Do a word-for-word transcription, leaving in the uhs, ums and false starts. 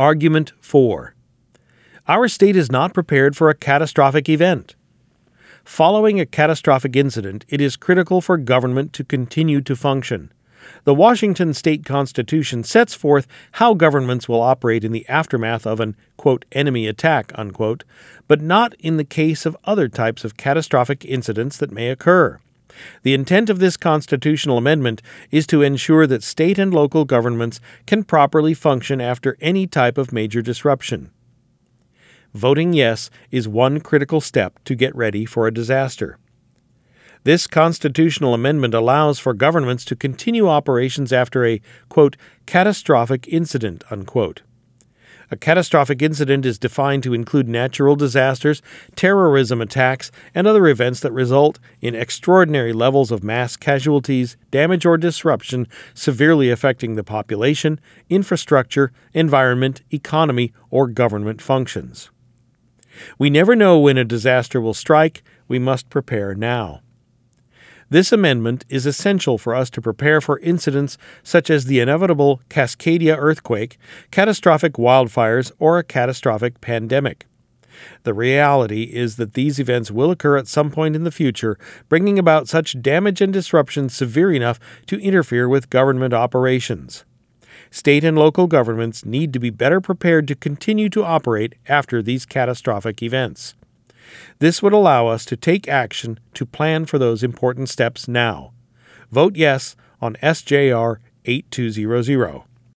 Argument four. Our state is not prepared for a catastrophic event. Following a catastrophic incident, it is critical for government to continue to function. The Washington State Constitution sets forth how governments will operate in the aftermath of an, quote, enemy attack, unquote, but not in the case of other types of catastrophic incidents that may occur. The intent of this constitutional amendment is to ensure that state and local governments can properly function after any type of major disruption. Voting yes is one critical step to get ready for a disaster. This constitutional amendment allows for governments to continue operations after a, quote, catastrophic incident, unquote. A catastrophic incident is defined to include natural disasters, terrorism attacks, and other events that result in extraordinary levels of mass casualties, damage, or disruption severely affecting the population, infrastructure, environment, economy, or government functions. We never know when a disaster will strike. We must prepare now. This amendment is essential for us to prepare for incidents such as the inevitable Cascadia earthquake, catastrophic wildfires, or a catastrophic pandemic. The reality is that these events will occur at some point in the future, bringing about such damage and disruption severe enough to interfere with government operations. State and local governments need to be better prepared to continue to operate after these catastrophic events. This would allow us to take action to plan for those important steps now. Vote yes on S J R eighty-two hundred.